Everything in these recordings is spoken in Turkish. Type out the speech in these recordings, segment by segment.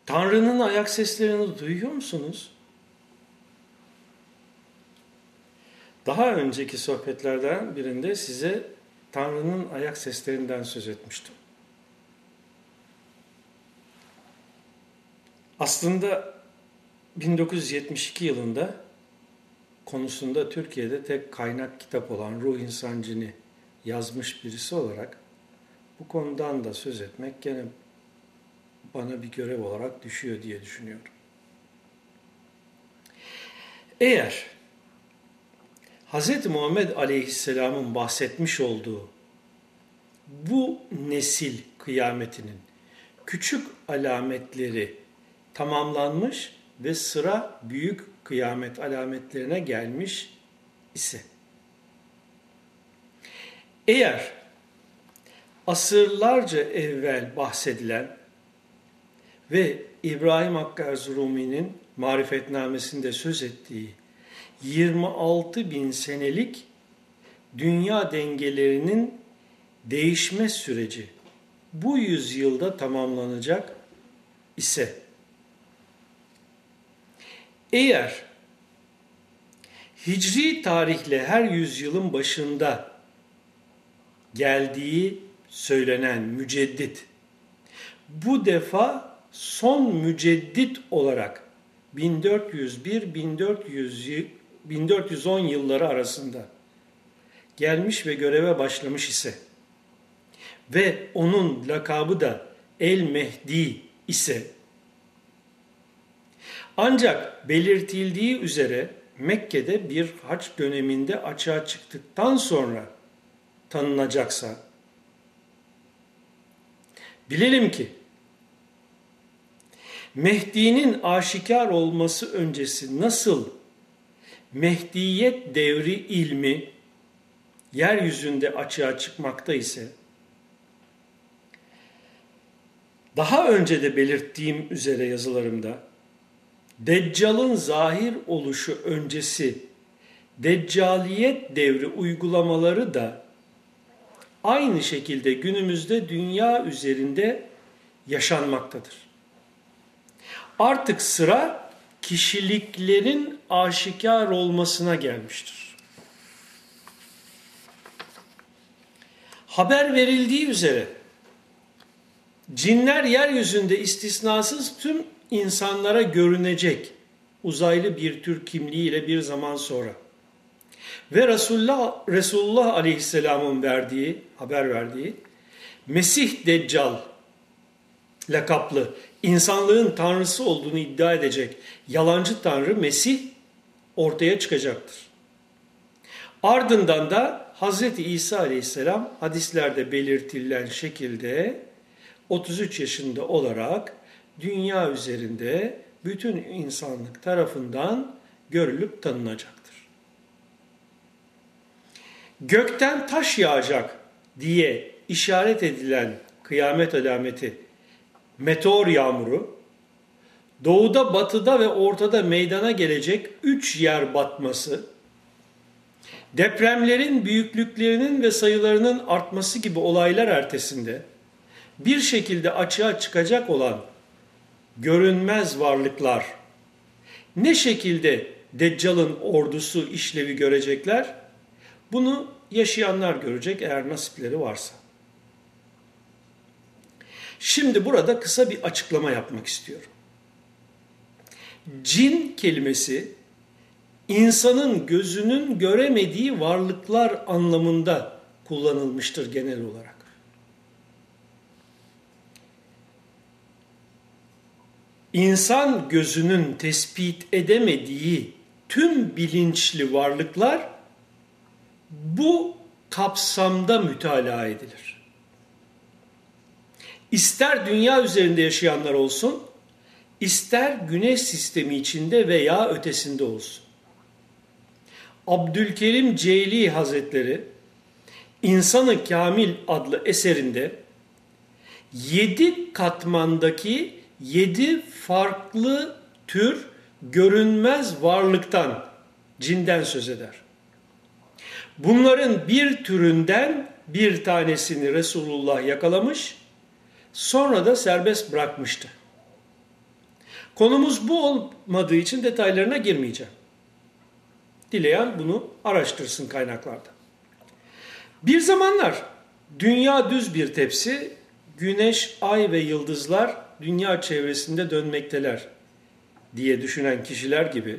Tanrı'nın ayak seslerini duyuyor musunuz? Daha önceki sohbetlerden birinde size Tanrı'nın ayak seslerinden söz etmiştim. Aslında 1972 yılında konusunda Türkiye'de tek kaynak kitap olan Ruh İnsancı'nı yazmış birisi olarak bu konudan da söz etmek gene bana bir görev olarak düşüyor diye düşünüyorum. Eğer Hz. Muhammed Aleyhisselam'ın bahsetmiş olduğu bu nesil kıyametinin küçük alametleri tamamlanmış ve sıra büyük kıyamet alametlerine gelmiş ise, eğer asırlarca evvel bahsedilen ve İbrahim Hakkı Erzurumi'nin Marifetnamesinde söz ettiği 26 bin senelik dünya dengelerinin değişme süreci bu yüzyılda tamamlanacak ise, eğer Hicri tarihle her yüzyılın başında geldiği söylenen müceddit, bu defa son müceddit olarak 1401-1410 yılları arasında gelmiş ve göreve başlamış ise ve onun lakabı da El Mehdi ise, ancak belirtildiği üzere Mekke'de bir hac döneminde açığa çıktıktan sonra tanınacaksa, bilelim ki Mehdi'nin aşikar olması öncesi nasıl Mehdiyet devri ilmi yeryüzünde açığa çıkmakta ise, daha önce de belirttiğim üzere yazılarımda, Deccal'ın zahir oluşu öncesi Deccaliyet devri uygulamaları da aynı şekilde günümüzde dünya üzerinde yaşanmaktadır. Artık sıra kişiliklerin aşikar olmasına gelmiştir. Haber verildiği üzere cinler yeryüzünde istisnasız tüm insanlara görünecek uzaylı bir tür kimliğiyle bir zaman sonra ve Resulullah Aleyhisselam'ın haber verdiği Mesih Deccal lakaplı insanlığın tanrısı olduğunu iddia edecek yalancı tanrı Mesih ortaya çıkacaktır. Ardından da Hz. İsa Aleyhisselam hadislerde belirtilen şekilde 33 yaşında olarak dünya üzerinde bütün insanlık tarafından görülüp tanınacaktır. Gökten taş yağacak diye işaret edilen kıyamet alameti meteor yağmuru, doğuda, batıda ve ortada meydana gelecek 3 yer batması, depremlerin büyüklüklerinin ve sayılarının artması gibi olaylar ertesinde bir şekilde açığa çıkacak olan görünmez varlıklar ne şekilde Deccal'ın ordusu işlevi görecekler? Bunu yaşayanlar görecek eğer nasipleri varsa. Şimdi burada kısa bir açıklama yapmak istiyorum. Cin kelimesi insanın gözünün göremediği varlıklar anlamında kullanılmıştır genel olarak. İnsan gözünün tespit edemediği tüm bilinçli varlıklar bu kapsamda mütalaa edilir. İster dünya üzerinde yaşayanlar olsun, ister güneş sistemi içinde veya ötesinde olsun. Abdülkerim Ceyli Hazretleri İnsan-ı Kamil adlı eserinde 7 katmandaki 7 farklı tür görünmez varlıktan, cinden söz eder. Bunların bir türünden bir tanesini Resulullah yakalamış, sonra da serbest bırakmıştı. Konumuz bu olmadığı için detaylarına girmeyeceğim. Dileyen bunu araştırsın kaynaklarda. Bir zamanlar dünya düz bir tepsi, güneş, ay ve yıldızlar dünya çevresinde dönmekteler diye düşünen kişiler gibi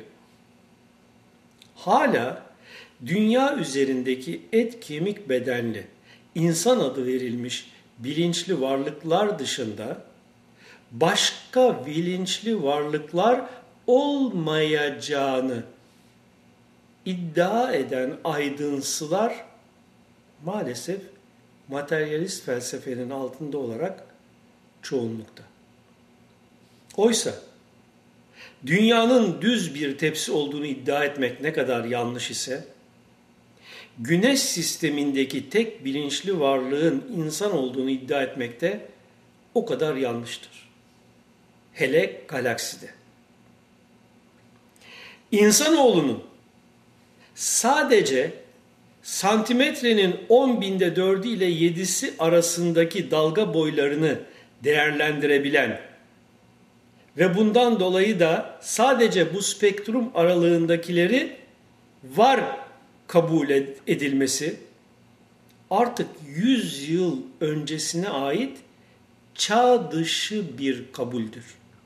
hala dünya üzerindeki et kemik bedenli, insan adı verilmiş bilinçli varlıklar dışında başka bilinçli varlıklar olmayacağını iddia eden aydınsılar maalesef materyalist felsefenin altında olarak çoğunlukta. Oysa dünyanın düz bir tepsi olduğunu iddia etmek ne kadar yanlış ise, güneş sistemindeki tek bilinçli varlığın insan olduğunu iddia etmek de o kadar yanlıştır. Hele galakside. İnsanoğlunun sadece santimetrenin 10.000'4'ü ile 7'si arasındaki dalga boylarını değerlendirebilen ve bundan dolayı da sadece bu spektrum aralığındakileri var kabul edilmesi artık 100 yıl öncesine ait çağ dışı bir kabuldür.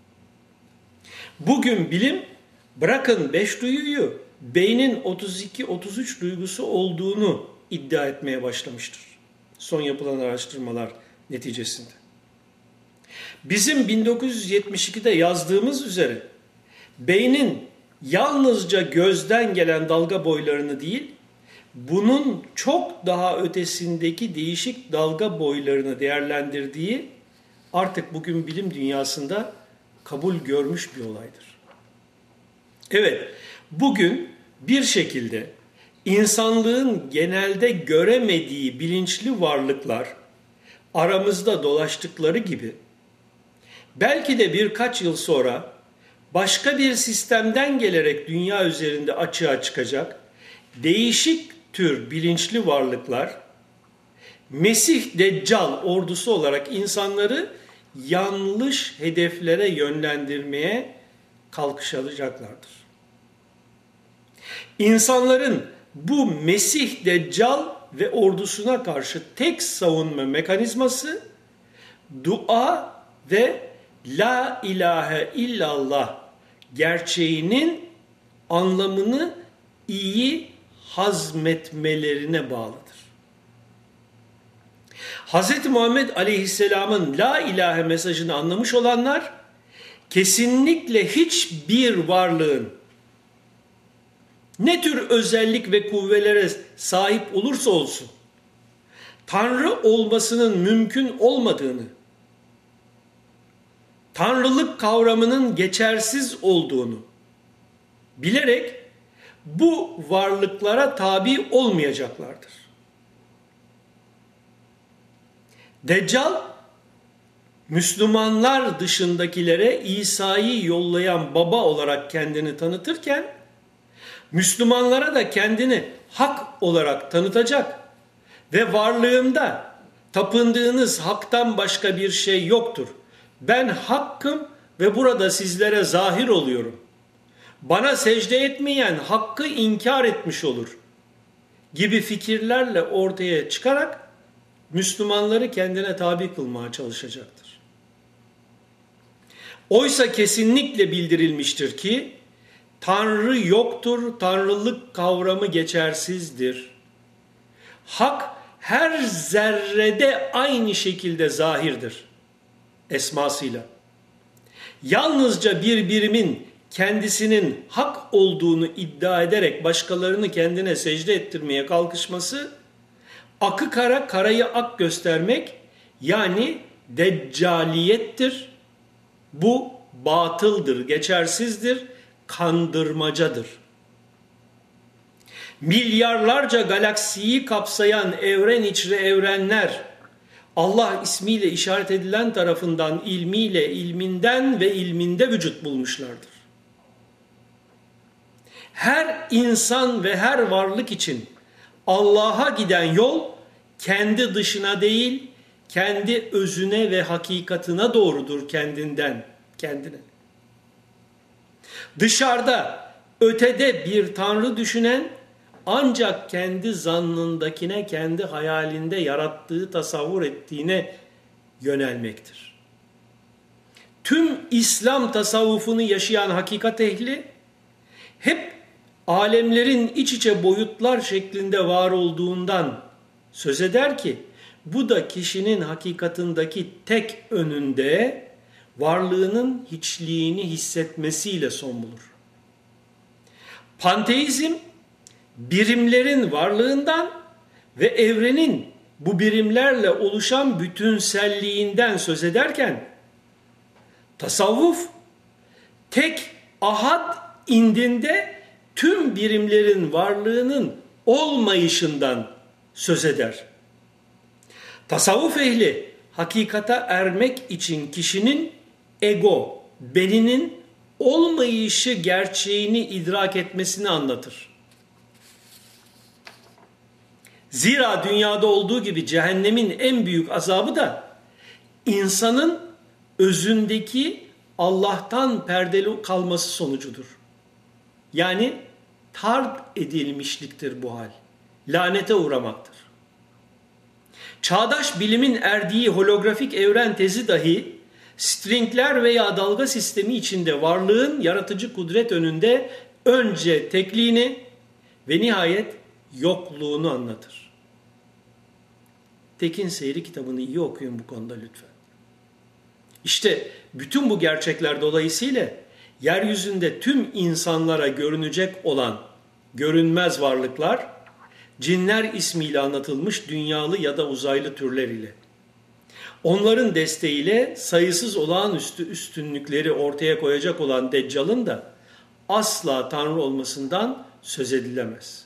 Bugün bilim bırakın 5 duyuyu, beynin 32-33 duygusu olduğunu iddia etmeye başlamıştır. Son yapılan araştırmalar neticesinde. Bizim 1972'de yazdığımız üzere beynin yalnızca gözden gelen dalga boylarını değil, bunun çok daha ötesindeki değişik dalga boylarını değerlendirdiği artık bugün bilim dünyasında kabul görmüş bir olaydır. Evet, bugün bir şekilde insanlığın genelde göremediği bilinçli varlıklar aramızda dolaştıkları gibi belki de birkaç yıl sonra başka bir sistemden gelerek dünya üzerinde açığa çıkacak değişik tür bilinçli varlıklar Mesih Deccal ordusu olarak insanları yanlış hedeflere yönlendirmeye kalkışacaklardır. İnsanların bu Mesih Deccal ve ordusuna karşı tek savunma mekanizması dua ve La ilahe illallah gerçeğinin anlamını iyi hazmetmelerine bağlıdır. Hz. Muhammed Aleyhisselam'ın La ilahe mesajını anlamış olanlar kesinlikle hiçbir varlığın ne tür özellik ve kuvvelere sahip olursa olsun Tanrı olmasının mümkün olmadığını, Tanrılık kavramının geçersiz olduğunu bilerek bu varlıklara tabi olmayacaklardır. Deccal, Müslümanlar dışındakilere İsa'yı yollayan baba olarak kendini tanıtırken, Müslümanlara da kendini hak olarak tanıtacak ve varlığında tapındığınız haktan başka bir şey yoktur. Ben hakkım ve burada sizlere zahir oluyorum. Bana secde etmeyen hakkı inkar etmiş olur gibi fikirlerle ortaya çıkarak Müslümanları kendine tabi kılmaya çalışacaktır. Oysa kesinlikle bildirilmiştir ki Tanrı yoktur, Tanrılık kavramı geçersizdir. Hak her zerrede aynı şekilde zahirdir esmasıyla. Yalnızca bir birimin kendisinin hak olduğunu iddia ederek başkalarını kendine secde ettirmeye kalkışması, akı kara, karayı ak göstermek yani deccaliyettir. Bu batıldır, geçersizdir, kandırmacadır. Milyarlarca galaksiyi kapsayan evren içri evrenler, Allah ismiyle işaret edilen tarafından ilmiyle, ilminden ve ilminde vücut bulmuşlardır. Her insan ve her varlık için Allah'a giden yol kendi dışına değil, kendi özüne ve hakikatına doğrudur kendinden kendine. Dışarıda, ötede bir tanrı düşünen ancak kendi zannındakine, kendi hayalinde yarattığı, tasavvur ettiğine yönelmektir. Tüm İslam tasavvufunu yaşayan hakikat ehli hep alemlerin iç içe boyutlar şeklinde var olduğundan söz eder ki bu da kişinin hakikatındaki tek önünde varlığının hiçliğini hissetmesiyle son bulur. Panteizm birimlerin varlığından ve evrenin bu birimlerle oluşan bütünselliğinden söz ederken tasavvuf tek ahad indinde tüm birimlerin varlığının olmayışından söz eder. Tasavvuf ehli hakikate ermek için kişinin ego, beninin olmayışı gerçeğini idrak etmesini anlatır. Zira dünyada olduğu gibi cehennemin en büyük azabı da insanın özündeki Allah'tan perdeli kalması sonucudur. Yani tard edilmişliktir bu hal. Lanete uğramaktır. Çağdaş bilimin erdiği holografik evren tezi dahi stringler veya dalga sistemi içinde varlığın yaratıcı kudret önünde önce tekliğini ve nihayet yokluğunu anlatır. Tekin Seyri kitabını iyi okuyun bu konuda lütfen. İşte bütün bu gerçekler dolayısıyla yeryüzünde tüm insanlara görünecek olan görünmez varlıklar, cinler ismiyle anlatılmış dünyalı ya da uzaylı türler ile, onların desteğiyle sayısız olağanüstü üstünlükleri ortaya koyacak olan Deccal'ın da asla Tanrı olmasından söz edilemez.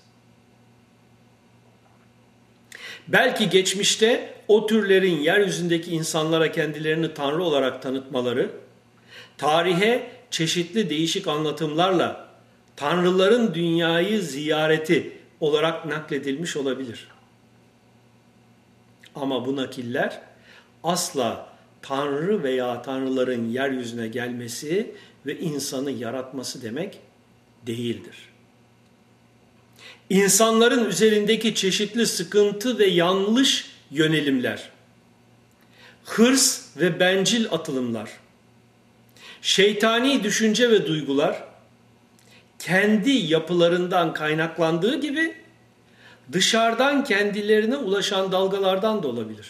Belki geçmişte o türlerin yeryüzündeki insanlara kendilerini Tanrı olarak tanıtmaları, tarihe çeşitli değişik anlatımlarla Tanrıların dünyayı ziyareti olarak nakledilmiş olabilir. Ama bu nakiller asla Tanrı veya Tanrıların yeryüzüne gelmesi ve insanı yaratması demek değildir. İnsanların üzerindeki çeşitli sıkıntı ve yanlış yönelimler, hırs ve bencil atılımlar, şeytani düşünce ve duygular kendi yapılarından kaynaklandığı gibi dışarıdan kendilerine ulaşan dalgalardan da olabilir.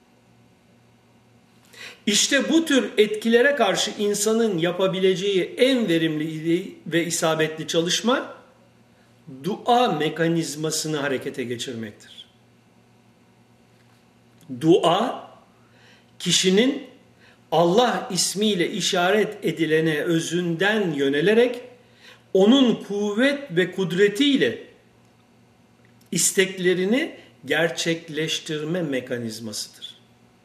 İşte bu tür etkilere karşı insanın yapabileceği en verimli ve isabetli çalışma dua mekanizmasını harekete geçirmektir. Dua, kişinin Allah ismiyle işaret edilene özünden yönelerek onun kuvvet ve kudretiyle isteklerini gerçekleştirme mekanizmasıdır.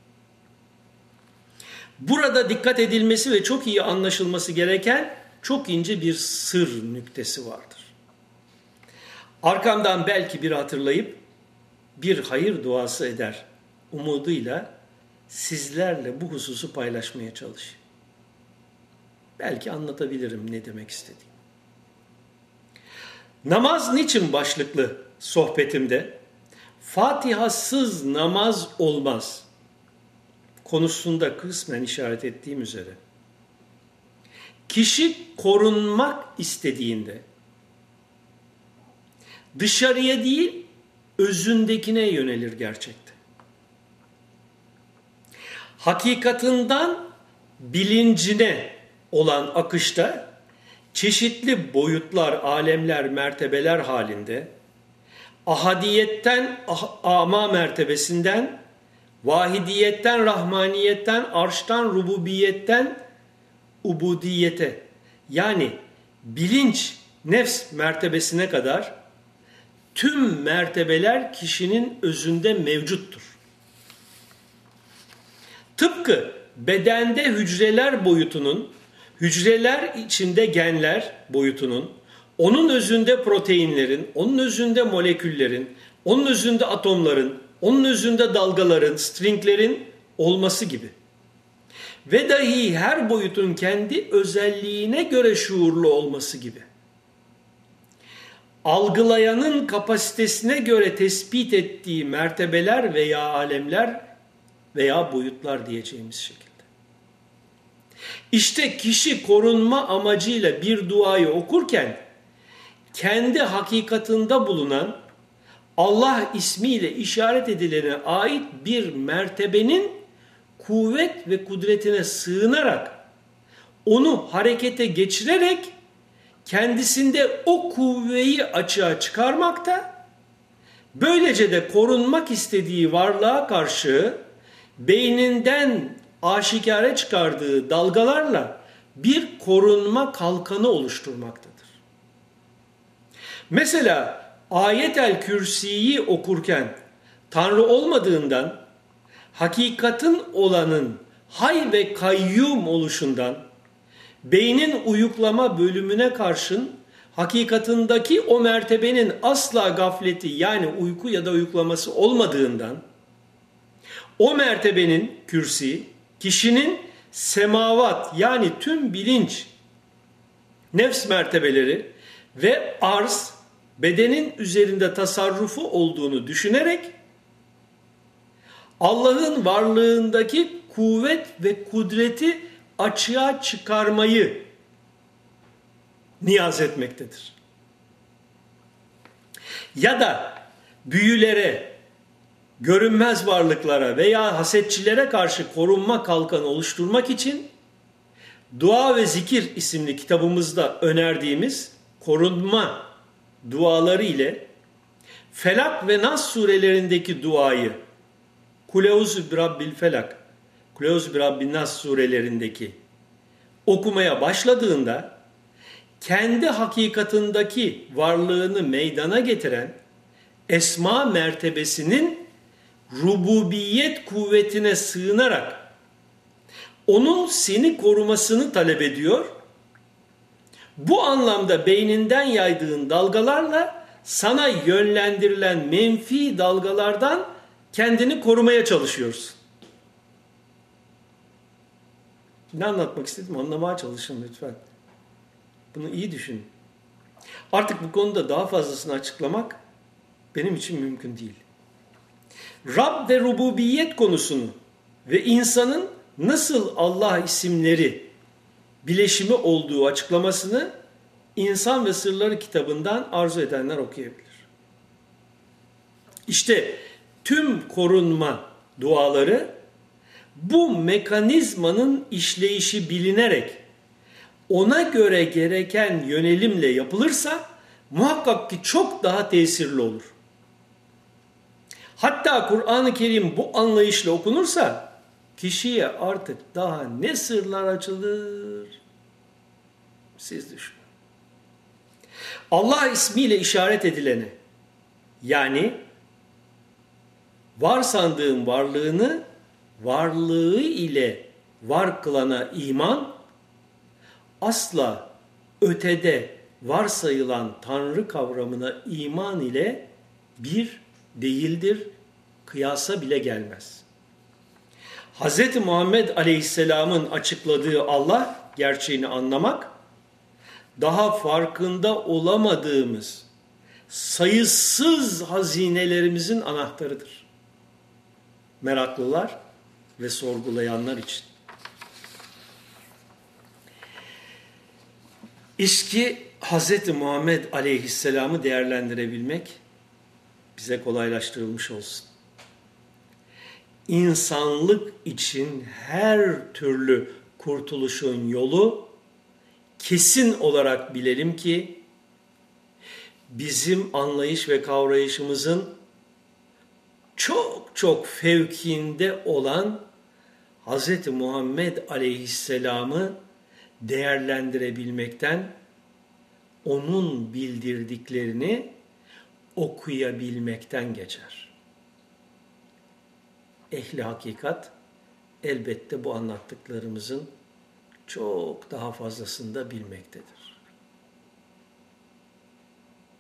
Burada dikkat edilmesi ve çok iyi anlaşılması gereken çok ince bir sır nüktesi vardır. Arkamdan belki bir hatırlayıp bir hayır duası eder umuduyla sizlerle bu hususu paylaşmaya çalışayım. Belki anlatabilirim ne demek istediğimi. Namaz niçin başlıklı sohbetimde Fatihasız namaz olmaz konusunda kısmen işaret ettiğim üzere kişi korunmak istediğinde dışarıya değil özündekine yönelir gerçekte. Hakikatından bilincine olan akışta çeşitli boyutlar, alemler, mertebeler halinde ahadiyetten ama mertebesinden, vahidiyetten, rahmaniyetten, arştan, rububiyetten, ubudiyete yani bilinç, nefs mertebesine kadar tüm mertebeler kişinin özünde mevcuttur. Tıpkı bedende hücreler boyutunun, hücreler içinde genler boyutunun, onun özünde proteinlerin, onun özünde moleküllerin, onun özünde atomların, onun özünde dalgaların, stringlerin olması gibi. ve dahi her boyutun kendi özelliğine göre şuurlu olması gibi. Algılayanın kapasitesine göre tespit ettiği mertebeler veya alemler veya boyutlar diyeceğimiz şekilde. İşte kişi korunma amacıyla bir duayı okurken kendi hakikatında bulunan Allah ismiyle işaret edilene ait bir mertebenin kuvvet ve kudretine sığınarak onu harekete geçirerek kendisinde o kuvveyi açığa çıkarmakta, böylece de korunmak istediği varlığa karşı beyninden aşikare çıkardığı dalgalarla bir korunma kalkanı oluşturmaktadır. Mesela Ayet-el Kürsi'yi okurken Tanrı olmadığından, hakikatin olanın hay ve kayyum oluşundan, beynin uyuklama bölümüne karşın hakikatındaki o mertebenin asla gafleti yani uyku ya da uyuklaması olmadığından, o mertebenin kürsi, kişinin semavat yani tüm bilinç, nefs mertebeleri ve arz, bedenin üzerinde tasarrufu olduğunu düşünerek, Allah'ın varlığındaki kuvvet ve kudreti açığa çıkarmayı niyaz etmektedir. Ya da büyülere, görünmez varlıklara veya hasetçilere karşı korunma kalkanı oluşturmak için Dua ve Zikir isimli kitabımızda önerdiğimiz korunma duaları ile Felak ve Nas surelerindeki duayı Kuleuzü birabbil felak, Kuleuzü birabbin nas surelerindeki okumaya başladığında kendi hakikatındaki varlığını meydana getiren esma mertebesinin rububiyet kuvvetine sığınarak onun seni korumasını talep ediyor. Bu anlamda beyninden yaydığın dalgalarla sana yönlendirilen menfi dalgalardan kendini korumaya çalışıyorsun. Ne anlatmak istedim? Anlamaya çalışın lütfen. Bunu iyi düşünün. Artık bu konuda daha fazlasını açıklamak benim için mümkün değil. Rab ve rububiyet konusunu ve insanın nasıl Allah isimleri bileşimi olduğu açıklamasını İnsan ve Sırları kitabından arzu edenler okuyabilir. İşte tüm korunma duaları bu mekanizmanın işleyişi bilinerek ona göre gereken yönelimle yapılırsa muhakkak ki çok daha tesirli olur. Hatta Kur'an-ı Kerim bu anlayışla okunursa kişiye artık daha ne sırlar açılır? Siz düşünün. Allah ismiyle işaret edilene, yani var sandığın varlığını varlığı ile var kılana iman, asla ötede varsayılan Tanrı kavramına iman ile bir değildir, kıyasa bile gelmez. Hz. Muhammed Aleyhisselam'ın açıkladığı Allah gerçeğini anlamak, daha farkında olamadığımız sayısız hazinelerimizin anahtarıdır. Meraklılar ve sorgulayanlar için. İşte Hz. Muhammed Aleyhisselam'ı değerlendirebilmek bize kolaylaştırılmış olsun. İnsanlık için her türlü kurtuluşun yolu kesin olarak bilelim ki bizim anlayış ve kavrayışımızın çok çok fevkinde olan Hz. Muhammed Aleyhisselam'ı değerlendirebilmekten, onun bildirdiklerini okuyabilmekten geçer. Ehli hakikat elbette bu anlattıklarımızın çok daha fazlasını da bilmektedir.